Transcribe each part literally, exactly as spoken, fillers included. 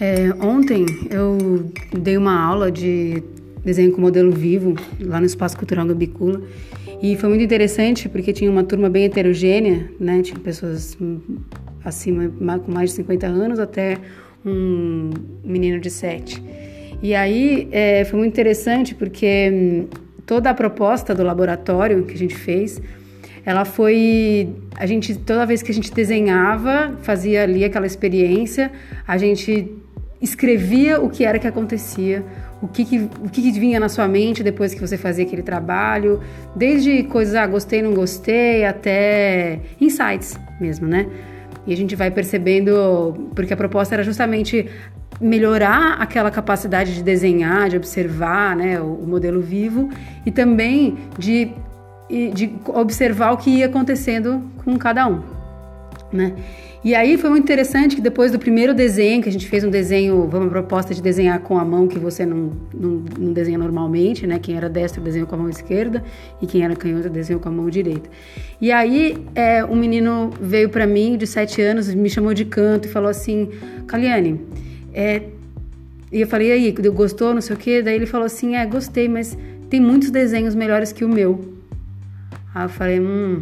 É, ontem eu dei uma aula de desenho com modelo vivo lá no Espaço Cultural Gambicula e foi muito interessante porque tinha uma turma bem heterogênea, né? Tinha pessoas acima, com mais de cinquenta anos até um menino de sete. E aí é, foi muito interessante porque toda a proposta do laboratório que a gente fez, ela foi, a gente, toda vez que a gente desenhava, fazia ali aquela experiência, a gente escrevia o que era que acontecia, o que que, o que que vinha na sua mente depois que você fazia aquele trabalho, desde coisas, ah, gostei, não gostei, até insights mesmo, né? E a gente vai percebendo, porque a proposta era justamente melhorar aquela capacidade de desenhar, de observar, né, o, o modelo vivo e também de de observar o que ia acontecendo com cada um, né? E aí foi muito interessante que depois do primeiro desenho, que a gente fez um desenho, uma proposta de desenhar com a mão que você não, não, não desenha normalmente, né? Quem era destro desenhou com a mão esquerda e quem era canhoto desenhou com a mão direita. E aí é, um menino veio para mim de sete anos, me chamou de canto e falou assim, Kaliane, é... e eu falei, e aí, gostou, não sei o quê? Daí ele falou assim, é, gostei, mas tem muitos desenhos melhores que o meu. Aí eu falei, hum,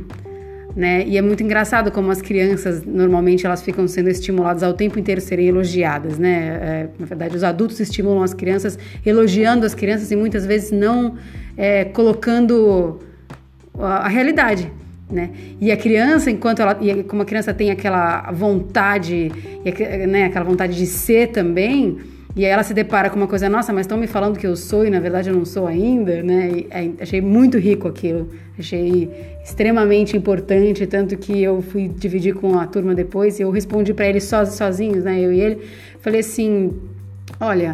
né? E é muito engraçado como as crianças, normalmente, elas ficam sendo estimuladas ao tempo inteiro serem elogiadas, né? É, na verdade, os adultos estimulam as crianças, elogiando as crianças e muitas vezes não é, colocando a, a realidade, né? E a criança, enquanto ela, e como a criança tem aquela vontade, né, aquela vontade de ser também, e aí ela se depara com uma coisa, nossa, mas estão me falando que eu sou e na verdade eu não sou ainda, né? E, é, achei muito rico aquilo, achei extremamente importante, tanto que eu fui dividir com a turma depois e eu respondi para eles so, sozinhos, né? Eu e ele, falei assim, olha,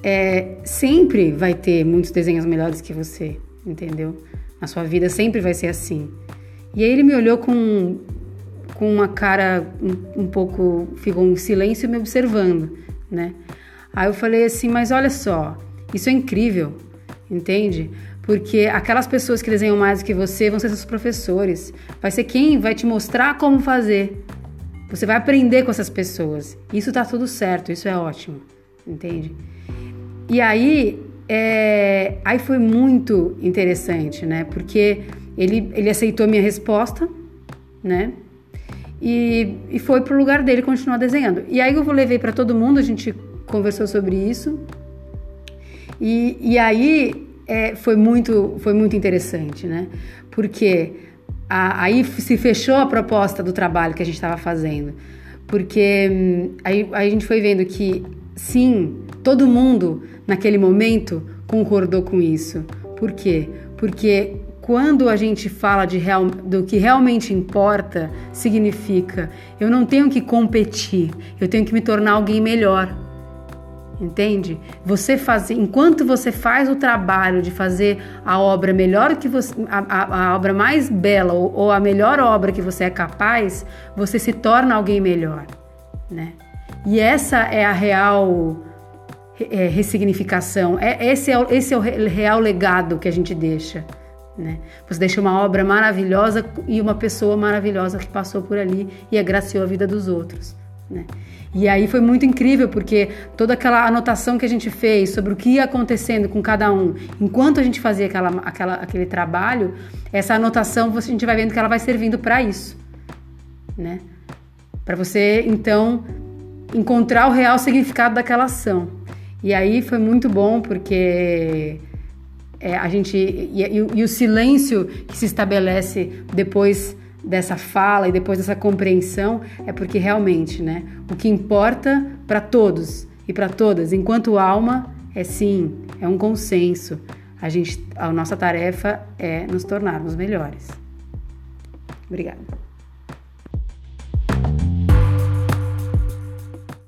é, sempre vai ter muitos desenhos melhores que você, entendeu? Na sua vida sempre vai ser assim. E aí ele me olhou com, com uma cara um, um pouco, ficou em silêncio me observando, né? Aí eu falei assim, mas olha só, isso é incrível, entende? Porque aquelas pessoas que desenham mais do que você vão ser seus professores. Vai ser quem vai te mostrar como fazer. Você vai aprender com essas pessoas. Isso tá tudo certo, isso é ótimo, entende? E aí, é... aí foi muito interessante, né? Porque ele, ele aceitou minha resposta, né? E, e foi pro lugar dele continuar desenhando. E aí eu levei para todo mundo, a gente conversou sobre isso e, e aí é, foi, muito, foi muito interessante, né? Porque a, aí se fechou a proposta do trabalho que a gente estava fazendo, porque hum, aí, aí a gente foi vendo que sim, todo mundo naquele momento concordou com isso. Por quê? Porque quando a gente fala de real, do que realmente importa, significa eu não tenho que competir, eu tenho que me tornar alguém melhor. Entende? Você faz, enquanto você faz o trabalho de fazer a obra melhor que você, a, a, a obra mais bela ou, ou a melhor obra que você é capaz, você se torna alguém melhor, né? E essa é a real é, ressignificação, é, esse, é, esse é o real legado que a gente deixa, né? Você deixa uma obra maravilhosa e uma pessoa maravilhosa que passou por ali e agraciou a vida dos outros, né? E aí foi muito incrível, porque toda aquela anotação que a gente fez sobre o que ia acontecendo com cada um, enquanto a gente fazia aquela, aquela, aquele trabalho, essa anotação a gente vai vendo que ela vai servindo para isso, né? Para você, então, encontrar o real significado daquela ação. E aí foi muito bom, porque é, a gente... E, e, e o silêncio que se estabelece depois dessa fala e depois dessa compreensão é porque realmente, né, o que importa para todos e para todas, enquanto alma, é sim, é um consenso. A gente, a nossa tarefa é nos tornarmos melhores. Obrigada.